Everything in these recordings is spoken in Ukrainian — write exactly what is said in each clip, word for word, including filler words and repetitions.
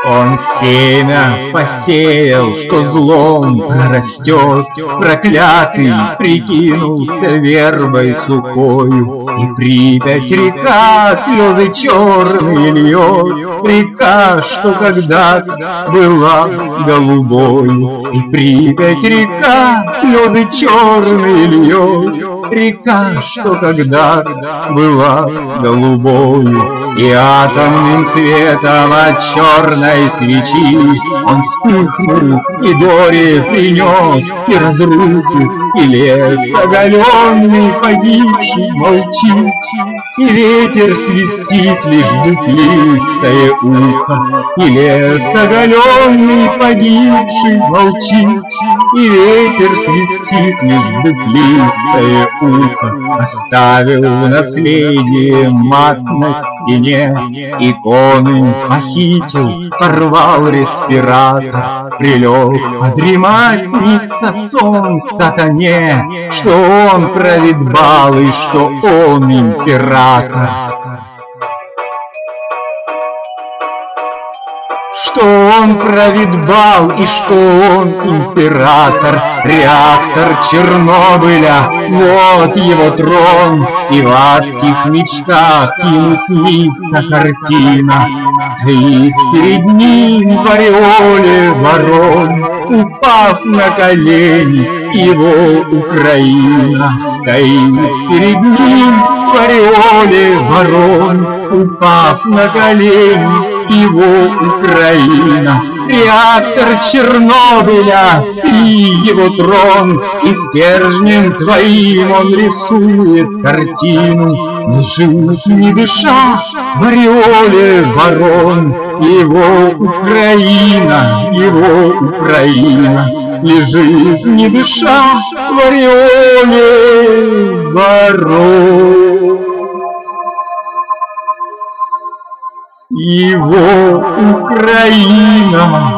Он семя посеял, что злом прорастет, проклятый прикинулся вербой сухою. И Припять река слезы черные льет, река, что когда-то была голубою. И Припять река слезы черные льет, река, что когда-то была голубою. И атомным светом от черной свечи он вспыхнул, и горе принес, и разруху, и лес оголенный погибший молчит, и ветер свистит лишь дуплистое ухо, и лес оголенный погибший молчит, и ветер свистит лишь дуплистое ухо. Оставил в наследие мат на стене, иконы похитил, порвал респиратор, прилег подремать, снится сон сатане, что он правит бал и что он император. Что он правит бал и что он император. Реактор Чернобыля, вот его трон, и в адских мечтах ему снится картина. Стоит перед ним в ореоле ворон, упав на колени, его Украина. Стоит перед ним в ореоле ворон, упав на колени, его Украина. Реактор Чернобыля, ты его трон, и стержнем твоим он рисует картину. Лежит, не дыша, в ореоле ворон, его Украина, его Украина. Лежит, не дыша, в ореоле ворон, его Украина.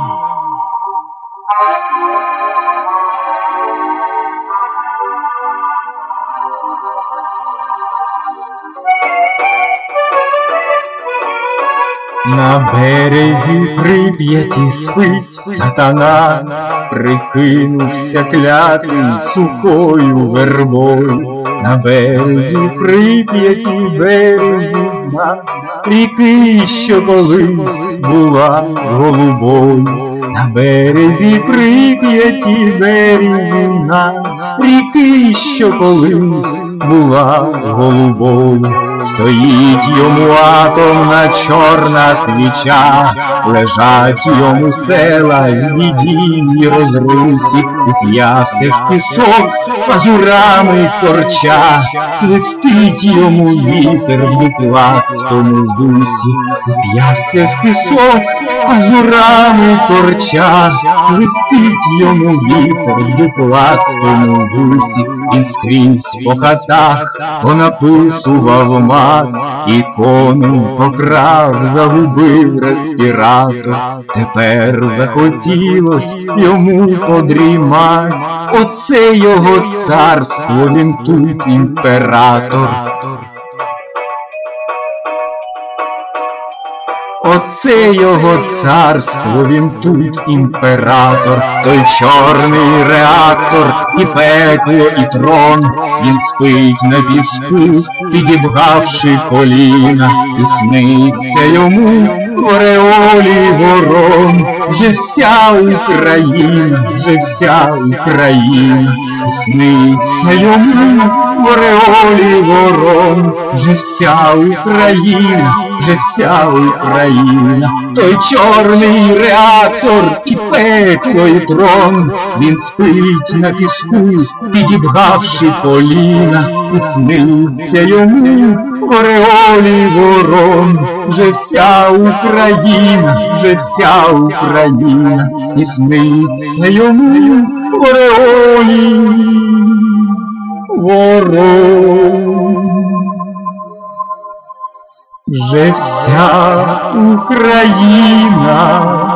На березі Прип'яті спить сатана, прикинувся клятий сухою вербою. На березі Прип'яті, березі дна, ріки, що колись була голубою. На березі Прип'яті, березі дна, ріки, що колись була голубою. Стоїть йому атомна чорна свіча, лежать йому села в біді й розрусі, з'явся в пісок пазурами корча, свистить йому вітер в дупластому дусі. З'явся в пісок пазурами корча, свистить йому вітер в дупластому дусі. І скрізь по хатах понаписував мат, ікону покрав, загубив респіратор. Тепер захотілось йому подрімать, оце його царство, він тут імператор. Оце його царство, він тут імператор. Той чорний реактор, і пекло, і трон, він спить на піску, підібгавши коліна, і сниться йому в ореолі ворон. Вже вся Україна, вже вся Україна, і сниться йому в ореолі ворон. Вже вся Україна, вже вся Україна. Той чорний реактор, і пекло, і трон, він спить на піску, підібгавши коліна, і сниться йому в ореолі ворон. Вже вся Україна, вже вся Україна, і сниться йому в ореолі ворон. Вже вся Україна